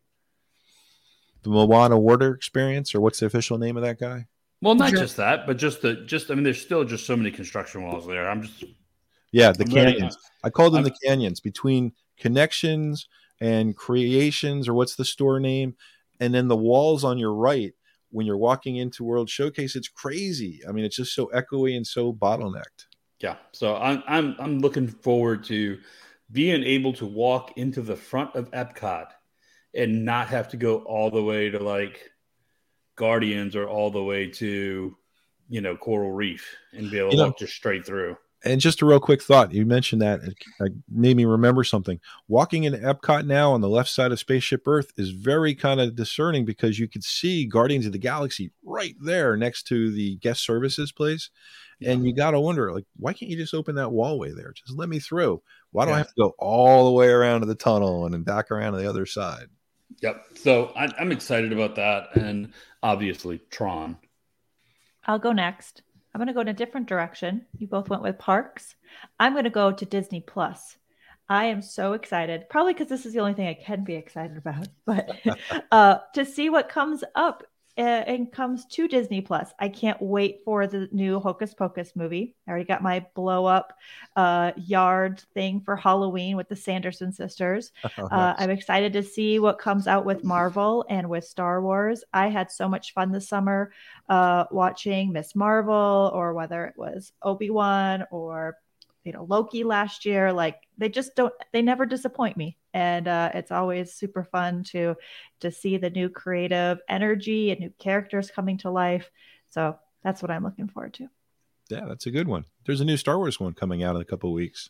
The Moana water experience, or what's the official name of that guy? Well, not just that, but just the just. I mean, there's still just so many construction walls there. I'm just Yeah, the I'm ready. canyons. I call them I'm- the canyons between Connections and Creations, or what's the store name, and then the walls on your right when you're walking into World Showcase. It's crazy. I mean, it's just so echoey and so bottlenecked. yeah. So I'm I'm I'm looking forward to being able to walk into the front of Epcot and not have to go all the way to like Guardians or all the way to, you know, Coral Reef and be able to You know- walk just straight through. And just a real quick thought. You mentioned that. It it made me remember something. Walking into Epcot now on the left side of Spaceship Earth is very kind of discerning because you could see Guardians of the Galaxy right there next to the guest services place. And you got to wonder, like, why can't you just open that wallway there? Just let me through. Why do I Yeah. have to go all the way around to the tunnel and then back around to the other side? Yep. So I, I'm excited about that, and obviously Tron. I'll go next. I'm going to go in a different direction. You both went with parks. I'm going to go to Disney Plus. I am so excited, probably because this is the only thing I can be excited about, but uh, to see what comes up uh, and comes to Disney Plus. I can't wait for the new Hocus Pocus movie. I already got my blow up uh, yard thing for Halloween with the Sanderson sisters. Oh, Uh, nice. I'm excited to see what comes out with Marvel and with Star Wars. I had so much fun this summer uh, watching Miss Marvel, or whether it was Obi-Wan or you know Loki last year. Like they just don't, they never disappoint me, and uh, it's always super fun to to see the new creative energy and new characters coming to life. So that's what I'm looking forward to. Yeah, that's a good one. There's a new Star Wars one coming out in a couple of weeks.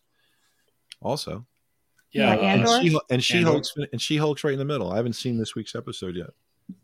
Also, Yeah, uh, Andor. and She and She Andor. Hulk's and She Hulk's right in the middle. I haven't seen this week's episode yet.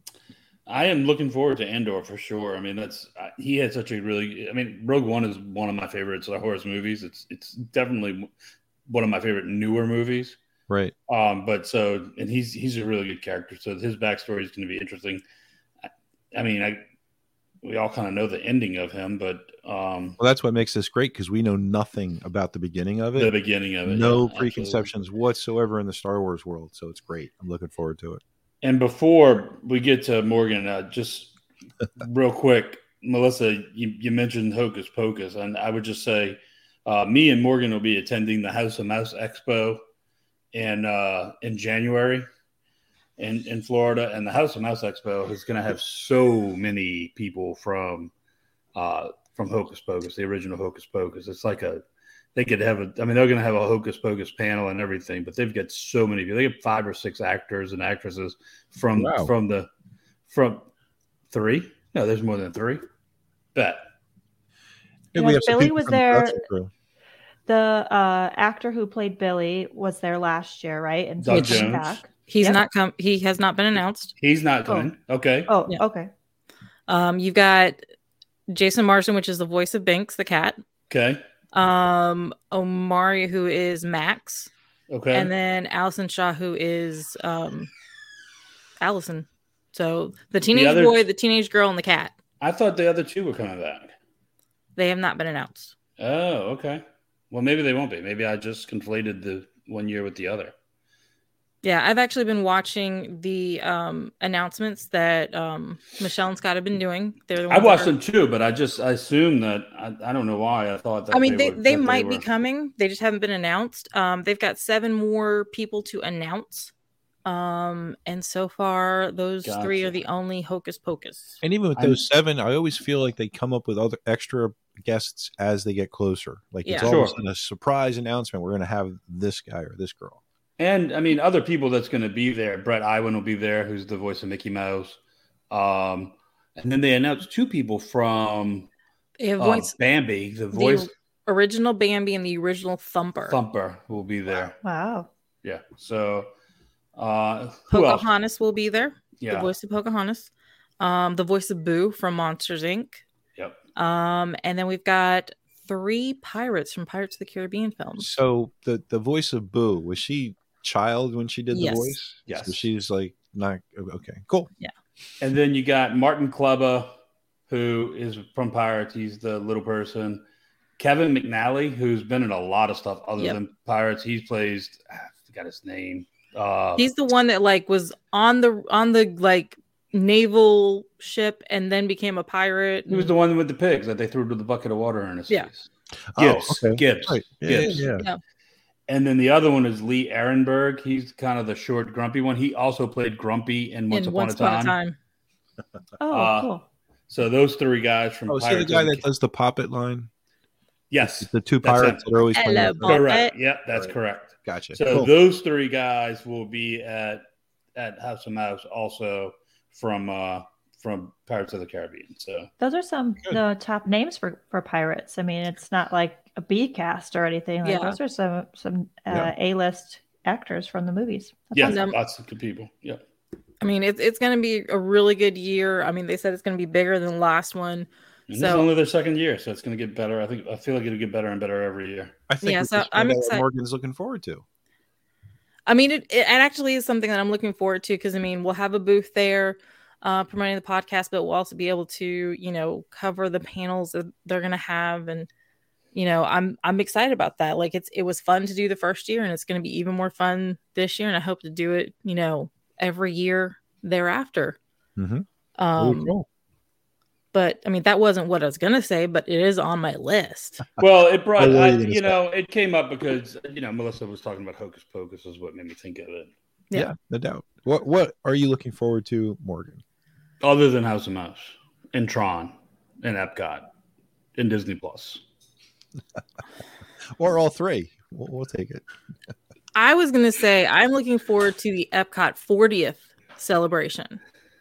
I am looking forward to Andor for sure. I mean, that's uh, he had such a really. I mean, Rogue One is one of my favorite Star Wars movies. It's it's definitely one of my favorite newer movies. Right. Um, but so and he's he's a really good character. So his backstory is going to be interesting. I, I mean, I we all kind of know the ending of him, but um, Well, that's what makes this great because we know nothing about the beginning of the it. beginning of it, No yeah, absolutely. preconceptions whatsoever in the Star Wars world. So it's great. I'm looking forward to it. And before we get to Morgan, uh, just real quick, Melissa, you, you mentioned Hocus Pocus, and I would just say uh, me and Morgan will be attending the House of Mouse Expo in uh, in January in, in Florida. And the House of Mouse Expo is going to have so many people from uh, from Hocus Pocus, the original Hocus Pocus. It's like a They could have a, I mean, they're going to have a Hocus Pocus panel and everything, but they've got so many people. They have five or six actors and actresses from, Wow. from the, from three, No, there's more than three. Bet. Maybe Yes, we have some Billy people was from the there. production crew. The uh, actor who played Billy was there last year, right? And so Doug he's coming Jones. back. He's Yep. not come. He has not been announced. He's not coming. Okay. Oh, Yeah. okay. Um, you've got Jason Marsden, which is the voice of Binks the cat. Okay. Um, Omari, who is Max, Okay. and then Allison Shaw, who is um, Allison. So the teenage other- boy, the teenage girl, and the cat. I thought the other two were coming back. They have not been announced. Oh, okay. Well, maybe they won't be. Maybe I just conflated the one year with the other. Yeah, I've actually been watching the um, announcements that um, Michelle and Scott have been doing. They're the I ones watched that are- them too, but I just I assumed that I, I don't know why I thought that. I mean, they, were, they that might be were- coming. They just haven't been announced. Um, they've got seven more people to announce. Um, and so far, those three are Gotcha. the only Hocus Pocus. And even with I'm- those seven, I always feel like they come up with other extra guests as they get closer. Like it's Yeah. all of a Sure. sudden a surprise announcement. We're going to have this guy or this girl. And I mean, other people that's going to be there. Brett Iwan will be there, who's the voice of Mickey Mouse. Um, and then they announced two people from They have uh, voice, Bambi, the the voice original Bambi and the original Thumper. Thumper will be there. Wow. Yeah. So, uh, who else? Pocahontas will be there. The Yeah. voice of Pocahontas. Um, the voice of Boo from Monsters Incorporated. Yep. Um, and then we've got three pirates from Pirates of the Caribbean films. So the the voice of Boo, was she child when she did Yes. the voice? Yes. So she's like not okay. Cool. And then you got Martin Kleba, who is from Pirates. He's the little person. Kevin McNally, who's been in a lot of stuff other Yep. than Pirates. He plays, I forgot his name. Uh, He's the one that like was on the on the like naval ship and then became a pirate. he was the one with the pigs that they threw to the bucket of water in his Yeah. face. Oh, Gibbs. okay. Gibbs. Right. Yeah, Gibbs. yeah, yeah. Yeah. And then the other one is Lee Ehrenberg. He's kind of the short, grumpy one. He also played Grumpy in Once in Upon Once a Time. Upon a Time. Oh, Uh, cool. So those three guys from Oh, is he the Pirates guy of the that does the poppet line? Yes, The two That's pirates him. that are always playing. Hello, with- boy. correct. Uh, Yeah, that's Right. correct. Gotcha. So Cool. those three guys will be at at House of Mouse, also from uh, from Pirates of the Caribbean. So Those are some Good. the top names for for pirates. I mean, it's not like a B cast or anything. Like Yeah. those are some some uh, Yeah. A list actors from the movies. That's yeah, awesome. awesome. lots of good people. Yeah, I mean, it's it's going to be a really good year. I mean, they said it's going to be bigger than the last one. and this is So- only their second year, so it's going to get better. I think I feel like it'll get better and better every year. I think Yeah, we so should I'm find out what excited- Morgan's looking forward to. I mean, it, it actually is something that I'm looking forward to because I mean, we'll have a booth there uh, promoting the podcast, but we'll also be able to, you know, cover the panels that they're going to have, and you know, I'm I'm excited about that. Like it's it was fun to do the first year, and it's going to be even more fun this year, and I hope to do it, you know, every year thereafter. Mm-hmm. Um, cool. But I mean, that wasn't what I was going to say, but it is on my list. Well, it brought, I I, really didn't you say. know, it came up because you know Melissa was talking about Hocus Pocus, is what made me think of it. Yeah. Yeah. no doubt. What What are you looking forward to, Morgan? Other than House of Mouse and Tron and Epcot and Disney Plus. Or all three? We'll, we'll take it. I was going to say I'm looking forward to the Epcot fortieth celebration.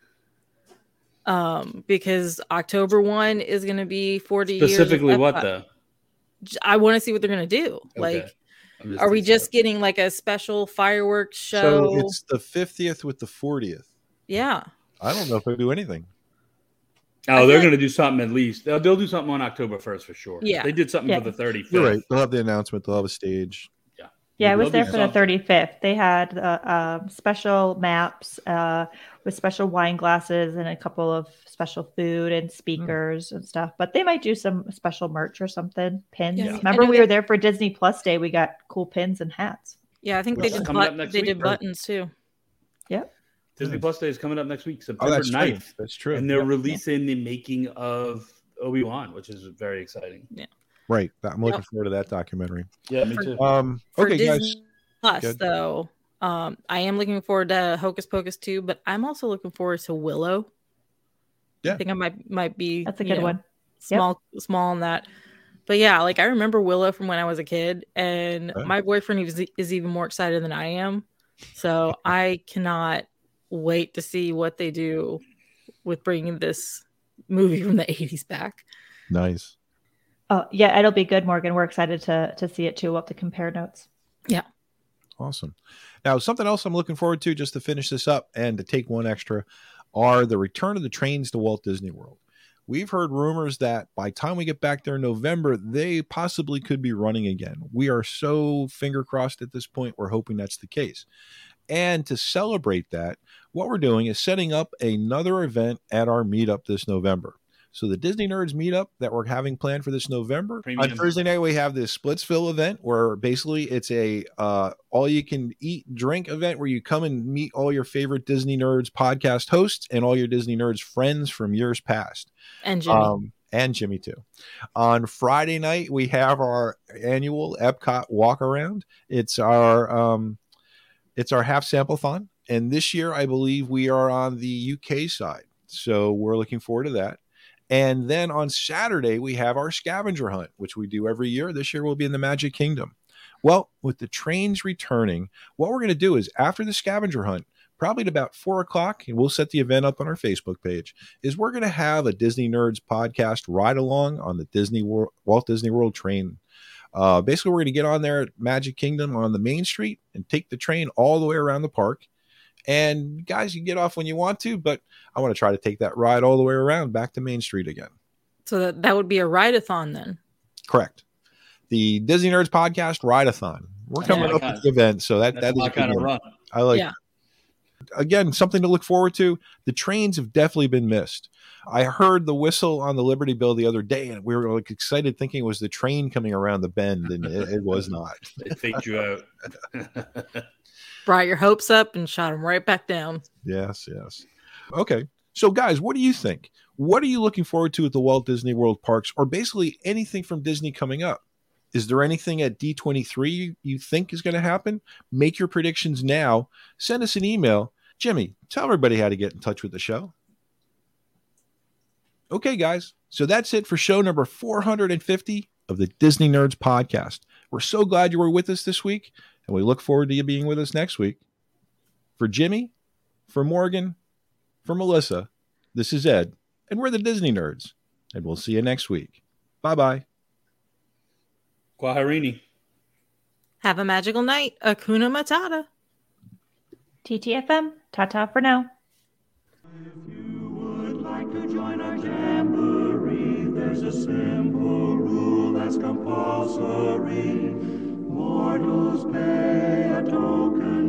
Um, because October first is going to be forty Specifically, years. of what Epcot. though? I want to see what they're going to do. Okay. Like, I'm just are we teasing. just getting like a special fireworks show? So it's the fiftieth with the fortieth. Yeah. I don't know if they do anything. Oh, I they're feel going to do something at least. They'll, they'll do something on October first for sure. Yeah. They did something Yeah. for the thirty-fifth. You're right. They'll have the announcement. They'll have a stage. Yeah, I We'd was love there to for do the thirty-fifth. They had uh, uh, special maps uh, with special wine glasses and a couple of special food and speakers and stuff. But they might do some special merch or something, pins. Yeah. Remember, I know we they- were there for Disney Plus Day. We got cool pins and hats. Yeah. I think Which they is did, coming up but- next they week, did right? buttons too. Yep. Disney Plus Day is coming up next week, Oh, September that's true. ninth. That's true. And they're Yep. releasing the making of Obi-Wan, which is very exciting. Right. I'm looking Yep. forward to that documentary. Yeah, me For- too. Um. For Okay, Disney guys. Plus, Good. though, um, I am looking forward to Hocus Pocus two, but I'm also looking forward to Willow. Yeah. I think I might might be That's a you good know, one. small small on that. But yeah, like I remember Willow from when I was a kid, and Okay. my boyfriend is, is even more excited than I am. So I cannot wait to see what they do with bringing this movie from the eighties back. Nice. Oh yeah, it'll be good, Morgan. We're excited to to see it too. We'll have to compare notes. Yeah. Awesome. Now, something else I'm looking forward to, just to finish this up and to take one extra, are the return of the trains to Walt Disney World. We've heard rumors that by the time we get back there in November, they possibly could be running again. We are so finger crossed at this point. We're hoping that's the case. And to celebrate that, what we're doing is setting up another event at our meetup this November. So the Disney Nerds meetup that we're having planned for this November, Premium. on Thursday night, we have this Splitsville event where basically it's a uh, all you can eat, drink event where you come and meet all your favorite Disney Nerds podcast hosts and all your Disney Nerds friends from years past. And Jimmy. Um, and Jimmy too. On Friday night, we have our annual Epcot walk around. It's our, um, it's our half sample-thon. And this year, I believe we are on the U K side. So we're looking forward to that. And then on Saturday, we have our scavenger hunt, which we do every year. This year, we'll be in the Magic Kingdom. Well, with the trains returning, what we're going to do is after the scavenger hunt, probably at about four o'clock, and we'll set the event up on our Facebook page, is we're going to have a Disney Nerds podcast ride along on the Disney World, Walt Disney World train. Uh, basically, we're going to get on there at Magic Kingdom on the main street and take the train all the way around the park. And guys, you get off when you want to, but I want to try to take that ride all the way around back to Main Street again. So that, that would be a ride-a-thon then. Correct. The Disney Nerds podcast ride-a-thon. We're That's coming my up kind with the event, so that, That's that is my a good kind of one. run. I like Yeah. it. Again, something to look forward to. The trains have definitely been missed. I heard the whistle on the Liberty Bell the other day, and we were like excited thinking it was the train coming around the bend, and it, it was not. It faked you out. Brought your hopes up and shot them right back down. Yes, yes. Okay. So, guys, what do you think? What are you looking forward to at the Walt Disney World parks, or basically anything from Disney coming up? Is there anything at D twenty-three you, you think is going to happen? Make your predictions now. Send us an email. Jimmy, tell everybody how to get in touch with the show. Okay, guys. So that's it for show number four hundred fifty of the Disney Nerds podcast. We're so glad you were with us this week, and we look forward to you being with us next week. For Jimmy, for Morgan, for Melissa, this is Ed, and we're the Disney Nerds, and we'll see you next week. Bye-bye. Kwaharini. Have a magical night. Akuna Matata. T T F M. Ta-ta for now. If you would like to join our jamboree, there's a simple rule that's compulsory. Mortals pay a token